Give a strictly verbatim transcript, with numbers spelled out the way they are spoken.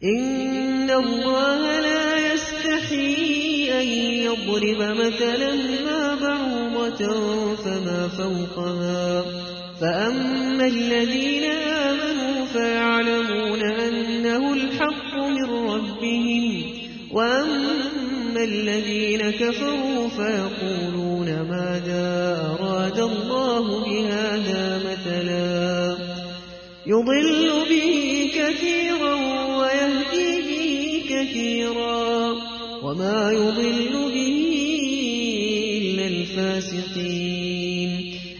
إن الله لا يستحيي أن يضرب مثلا ما بعوضة فما فوقها فأما الذين آمنوا فيعلمون أنه الحق من ربهم وأما الذين كفروا فيقولون ماذا أراد الله بهذا مثلا يضل به كثيرا ويهدي به كثيرا وما يضل